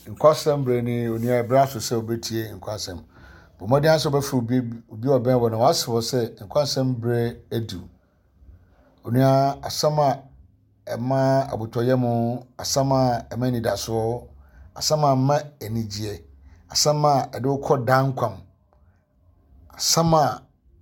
Nkwasem breni oni ebra so se obetie nkwasem. Bomodi aso be fu obi oben wo na waso se nkwasem bre edu. Onia asama ema abotoyemu, asama ema nidaso, asama ma enigye, asama edo kɔ dankwam, asama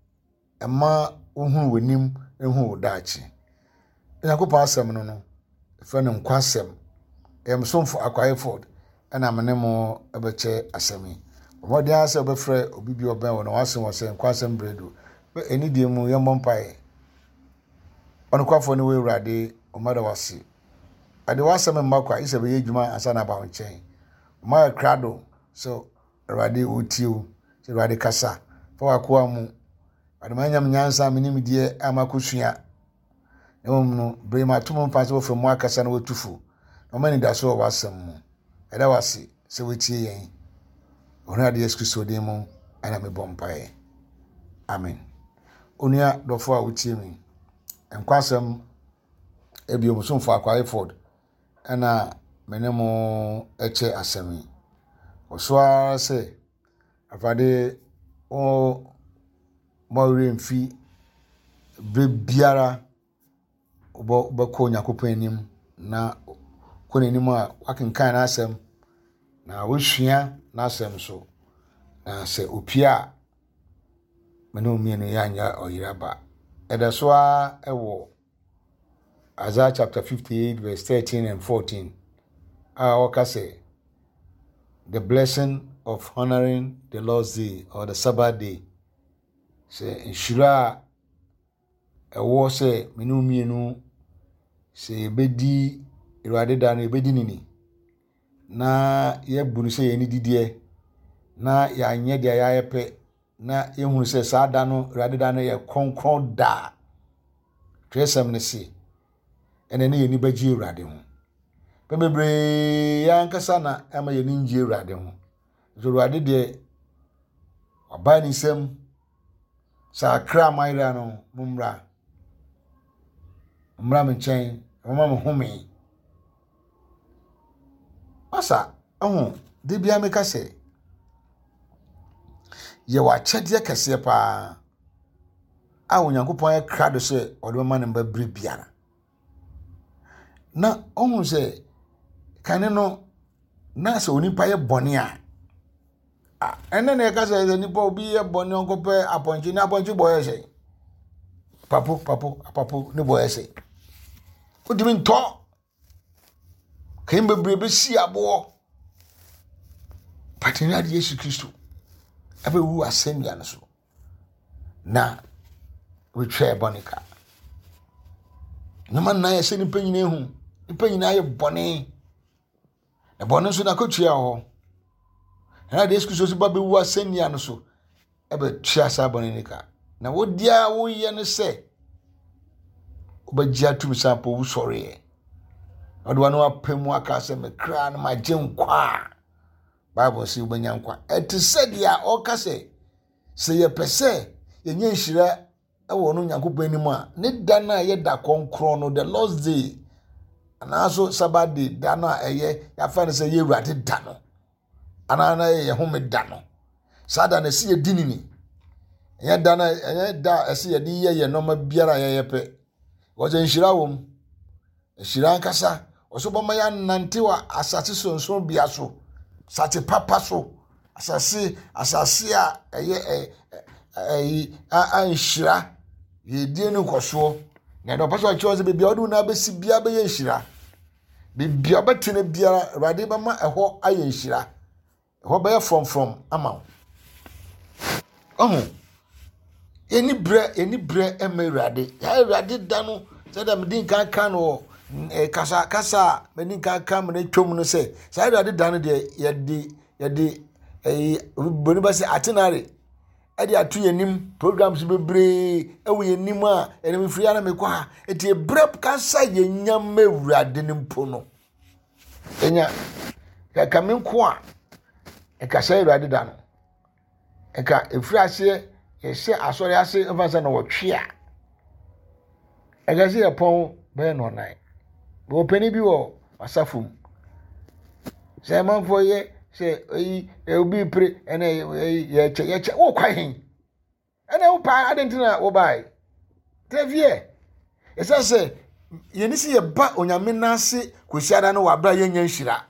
ema ohun wanim ehun odachi. Yakopɔ asɛm no efe no nkwasɛm somfo akwayeford ana mene mo ebeche asɛmi. Omodi ase obefrɛ obi bi oben wo na wasɛm wo sɛ nkwasɛm bredo be enidie mu yɛmmɔ mpae. Onukwafo ne we urade omada wasi ade wasɛm mmakwa isɛ be yedwuma asa na ba wo nkyɛn. Oma krado so urade otiw so urade kasa fa wakoa mu ade manyam nyansa menim die amakosua. No brema tumu mpanse wo from akasa na watufu. Omani da so wasɛm mu. Eda wasi se wetie yen. Ona de Yesu Kristo de mu ana me bompae. Amen. Onia dofo a wutie mi. Enkwasɛm ebio musumfo akwayeford ana menemo eche asɛmi. Oswa se afade o mawre mfi biara obako Nyankopɔn anim na kone nim a wakenkan na asɛm na wohua na asɛm so na se opia meno mienu yanya oyiraba edasoa ewo Isaiah chapter 58 verse 13 and 14 oka say the blessing of honoring the Lord's day or the Sabbath day say inshira ewo say meno mienu se bedi irade da no ebedi nini na ye bunu se ye ni didie na ya nye dia ya yepe na ye hunu se sa da no irade da no ye konkron da tresem ne se ene ne ye ni baji irade ho bebebre ya nkasa na ama ye ni nji irade ho zo irade de oba ni sem sa kra maira no mumra menchen mama mo home asa de bia me ka se ye wa chede kese pa a Onyankopon ya krado se odoma ne ba bri biara na ohun se kane no na se onipa ye bone a ene na ka se nipa obi ye bone onkope aponji na aponji boye se papo ne boye se odimi nto kembe brebe si abo patenya de Yesu Kristo abe wu asɛmia no so na we twa bonika na man na ye se nipa nyina ye bone na bone so na kotua ho na de Yesu Kristo so ba be wu asɛmia no so abe tua sa bonika na wodia wo ye no se obagya tum sampo wu sɔre odo anu apemu aka se me kra na magye nkwa Bible say ubanya nkwa eti sedia o ka se ye pese ye nyanhira ewo no Nyankopɔn anim a ne da na ye da konkron no the Lord's day ana so Sabbath day da na eye ya fa ne se ye urade da no ana na ye home da no sada na se ye dinini ye da na da se ye di ye no ma biara ye pe woje nhira wom nhira nkasa osoboma ya nantewa asase sonso bia so sate papa so asase a eye nhira ye die no koso na do paso acho ze bia odu na besi bia be ye nhira bia betene bia rade ba ma eho aye nhira eho be from ama eni bre emerade ya rade da no se da medin kan no kasa medin kan me twom no se sa rade da no de yede boni ba se atenare ade atu yenim programs bebre ewo yenim a enem free na me kwa eti brep kasa yenyam mewurade ne mpo no enya ka me nko a kasa rade da no eka efri ase yese asori ase evansa na wotwe a egasi epon be no nai bo pani bi wo asafum Say man for ye say obi pre and ye che wo kwa hin. And wo pa adentina wo bai. Tevie. Esa say ye ni si ye ba onyame nase kwesiada no wabra ye nya nhira.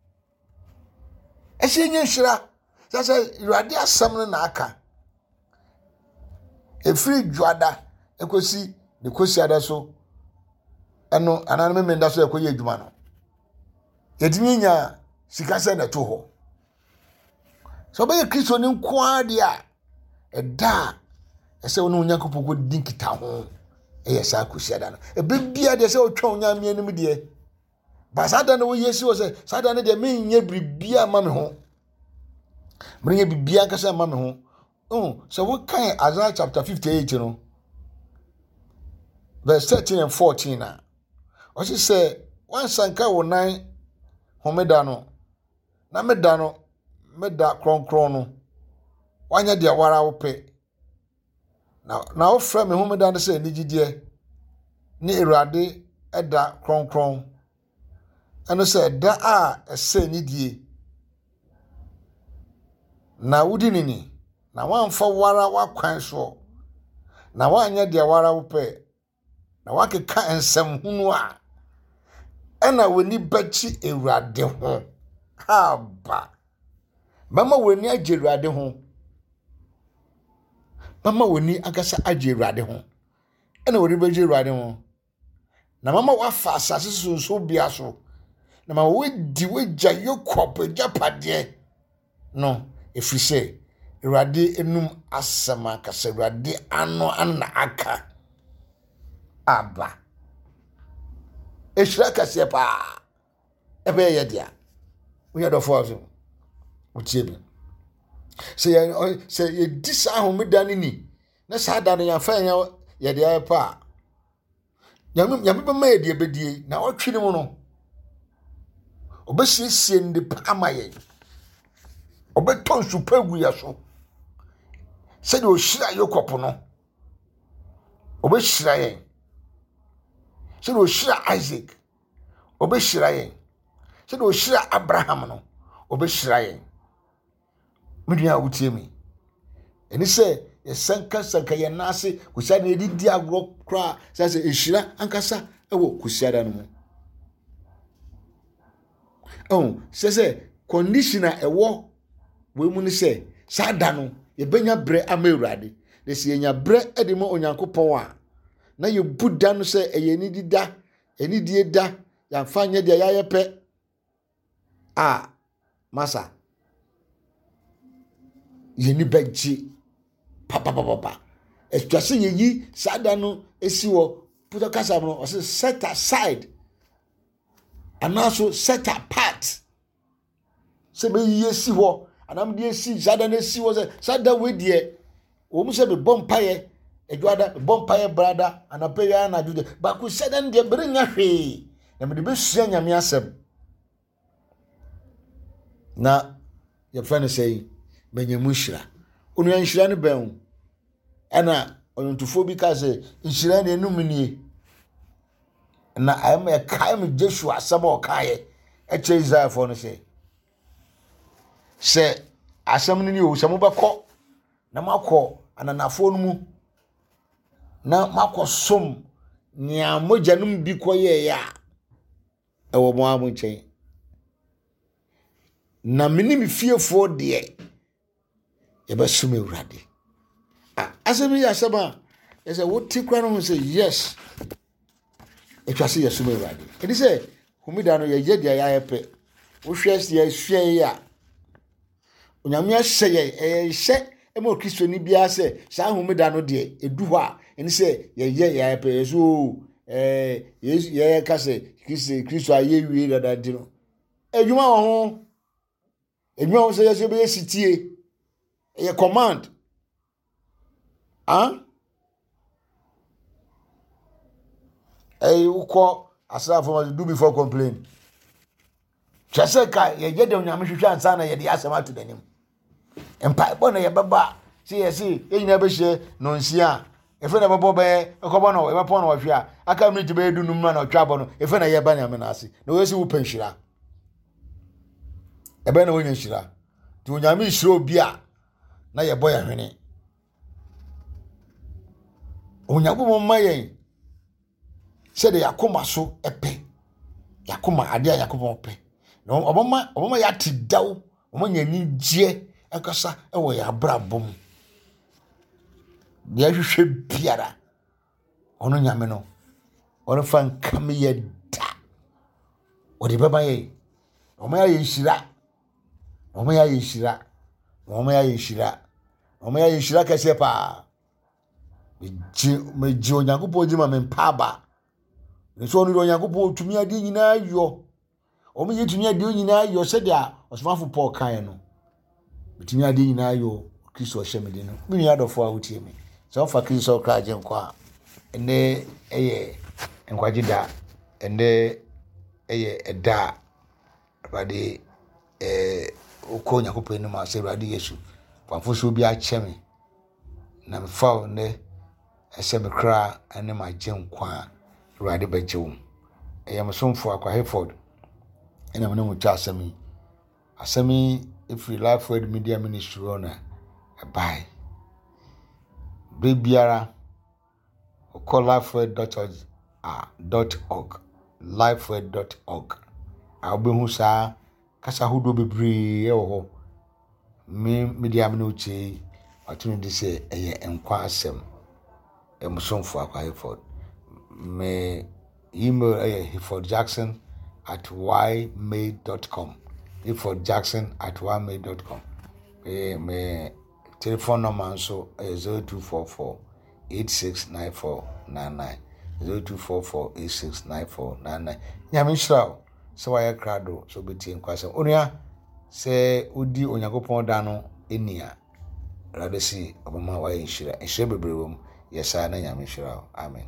Ehye nya nhira. Say Awurade asam no na aka. Efiri dwada ekosi de kwesiada so eno ananme menda so ekoye adwuma no. Yetimi nya sika se na to ho. So be Kristo ni nko ade a eda ese wonu Nyankopon ko dinkita ho sa kwesiada no. Bibia de se otwa onyame anim de. Ba sada no yesi wo se sada no de menye bribia ma me ho. Mrenye bibia kasa ma me ho. So what kind Isaiah chapter 58, you know, verse 13 and 14. What she say, one sanka wo nine homedano, na medano, meda krono, wanya dia wara wo pe. Na wo fra me homedano say ni gidie, ni Awurade eda kronkron. Ano say da a say ni die. Na wudi nini. Na wamfa wara wakwan so na wanya de wara wo pe na wakeka ensem hunu a ena woni bachi Awurade ho haba mama woni age Awurade ho mama woni agasa age Awurade ho ena woni bachi Awurade ho na mama wafa asase so bia so na ma wedi wagya Yakob japade no efise Awurade enum asama kasa Awurade ano anna aka aba ehira kase pa ebe ye dia we had of us utie say ye disa homeda ni na sada no ya fa ye dia pa nyame ba ma ye dia bedie na otwene mu no obesiesie ndi pa amaye obeton supagu ya so se de ohira Yakob no obehira yen se de ohira Isaac obehira yen se de ohira Abraham no obehira yen medua wutie mi eni se yesanka sanka ye nase kusia na edidi agro kra se ehira ankasa ewo kusiada no mu se conditioner ewo we mu ni se sada no ye benya bre ama Awurade de se yenya bre ede mo Onyankopon a na ye buda no se eye ni dida eni die da ya fanya de ya yepe masa ye ni bagji papa especially ye yi sada no esi wo puto kasa no o se set aside and also set apart se be yi esi wo anam de esi sada na esi wo se sada we de o mu se be bompaye edwada bompaye brada anape ya na jude ba ku sada de bere nya hwe na me de be sua nyame asem na ye friend say menyemu hira onu ya hira ne ben ana onuntufo bi ka se hira ne enum nie na ayem e kai Joshua asem o kai e che Israel for no se asem ni o se mo beko na makọ ananafo no mu na makọ som nya mojanum bi koye ya ewo mo amu nchen na mini fiefo de ye ba sum Awurade asem ya sema ese wo tikwa no say yes etwase ye sum Awurade edi se humida no ye dia ya yepe wo hwese ye hwe ya onyame ahye hye emo Kristo ni bia se sa humida no de edu ho a eni se ye ya pe so ye ka se Kristo aye wie dada di no edwuma wo ho se ye be sitie ye command uko asrafo do before complain chese ka ye de onyame hwehwe ansa na ye de asema to danim empa bo na ye baba si enyina be hye no nsia efe na babo be ekobo no e babo no hwe a aka mi jibe edu num na otwa bo no efe na ye ba nyame na ase na we si wo panhira ebe na wonya hyira ti onyame hyira obi a na ye boy ahwene onyabo mma yen se de yakoma so epe yakoma ade a yakoma ope no obama ya tidaw omanya ni gie akasa ewo ya brabom ya hwehwe biara ono nyame no ono fan kam ye da odi baba ye omaya ye hyira omaya ye hyira omaya ye hyira omaya ye hyira kase pa meji onyankopɔ di ma me mpaba nso onu onyankopɔ tumi ade nyina yo omo ye tumi ade nyina yo se dia osmafo Paul kan no tumi ade nyina yo Kristo hyemede no me nua dofo a wotie me so fa Kristo kra je nkwa ene eye nkwaje da ene eye eda abade uko onyankopɔ ni ma se abade Yesu kwamfo so bi a kyeme na me fa ne ese me kra ene ma je nkwa abade bejewo eyamsomfo akwa Hayford ena mena mucha asemi ifri Life Word Media Ministry ona bye bibiara call lifeword.org lifeword.org abehu sa kasa hodo bebre e wo media me no che atunu de se eye enkwa asem emsomfo akwa Hayford me email hayfordjackson@ymail.com hayfordjackson@ymail.com me telephone number so 0244869499 0244869499 nyame shiraw so why krado so beti enkwasem onua se odi onyankopon da no enia radesi obama why shira ehye bebrewom yesa na nyame shiraw amen.